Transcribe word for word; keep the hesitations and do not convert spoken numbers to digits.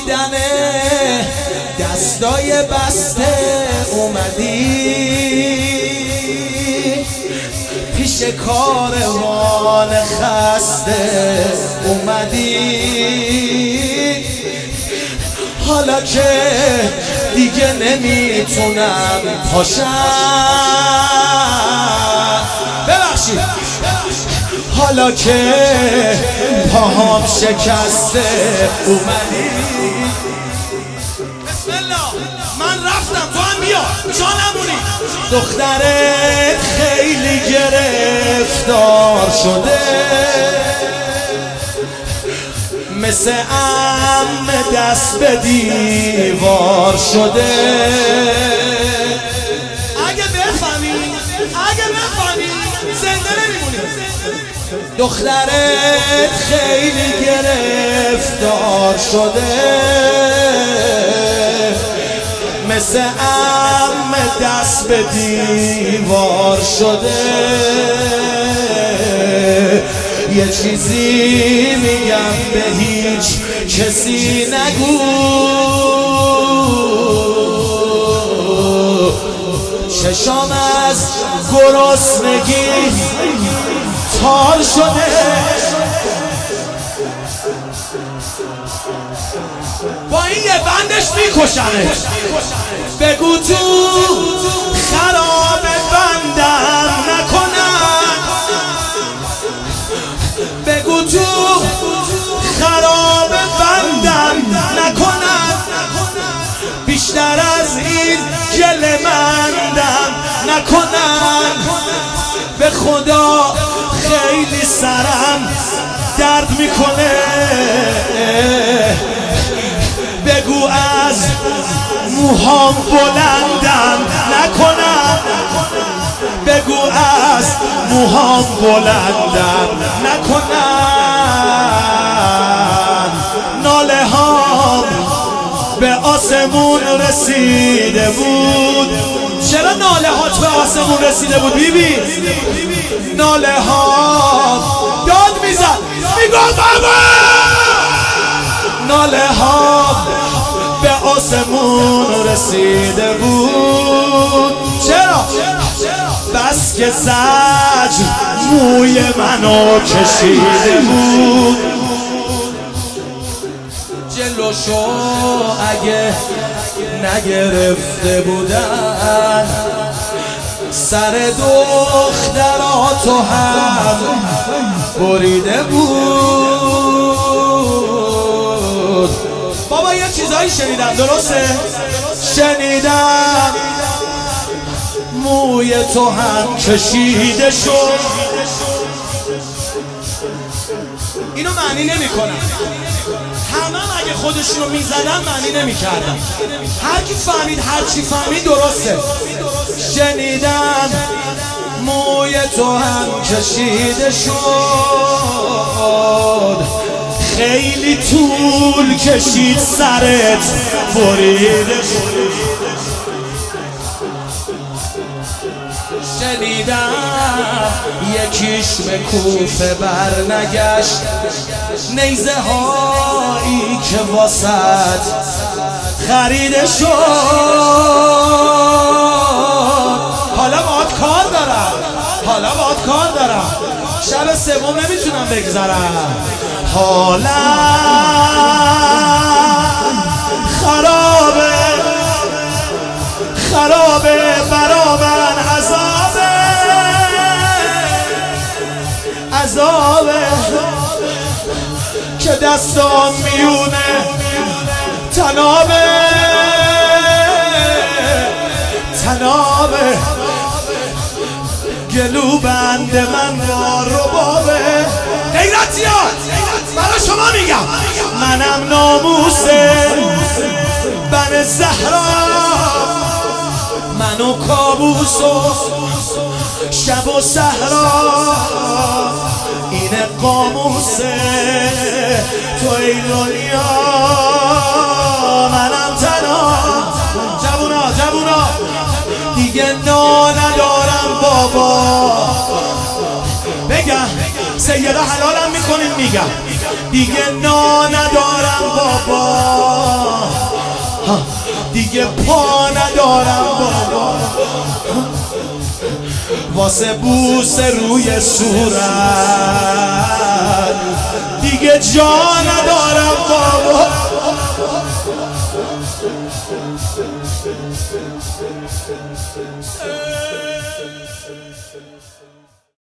دیدن دستای بسته اومدی پیش کاروان خسته اومدی حالا که دیگه نمیتونم پاشم ببخشید حالا که پاهام شکسته اومدی بسم الله من رفتم تو هم بیا جا نمونی دخترت خیلی گرفتار شده مثل عم دست به دیوار شده اگه بفهمی اگه بفهمی زنده نمیمونی دخترت خیلی گرفتار شده مثل عم دست به دیوار شده یه چیزی میگم به هیچ کسی نگو چشام از گرسنگی تار شده با این یه بندش میکشنه بگو تو خراب بندم نکنن بگو تو خراب بندم نکنن بیشتر از این گله مندم نکنن به خدا خیلی سرم درد میکنه بگو از موهام بلندم نکنن بگو از موهام بلندم نکنن ناله هام به آسمون رسیده بود چرا ناله هات به آسمون رسیده بود بی بی ناله ها داد میزد میگفت بابا ناله ها به آسمون رسیده بود چرا بس که زجر موی منو کشیده بود جلوشو اگه نگرفته بودن سر دختراتو هم بریده بود بابا یه چیزایی شنیدم درسته؟ شنیدم موی تو هم کشیده شد اینو معنی نمی کنم همه هم اگه خودشونو میزدن معنی نمی کردن هر کی فهمید هر چی فهمید درسته شنیدم موی تو هم کشیده شد خیلی طول کشید سرت بریده شد شنیدم یکیش به کوفه بر نگشت نیزه هایی که واسط خریده شد حالا باید کار دارم حالا باید کار دارم شب سوم نمیتونم بگذرم حالا خرابه خرابه برا من عذابه عذابه که دستان میونه تنابه تنابه گلو بند من با ربابه غیرتیان برای شما میگم منم ناموسه بن زهرا منو کابوس و شب و صحرا این قاموسه تو ای دنیا منم تنها جوونا جوونا دیگه نا ندارم بابا بگم سیده حلالم میکنیم میگم دیگه نا ندارم بابا، دیگه پا ندارم بابا، واسه بوس روی صورت دیگه جا ندارم بابا.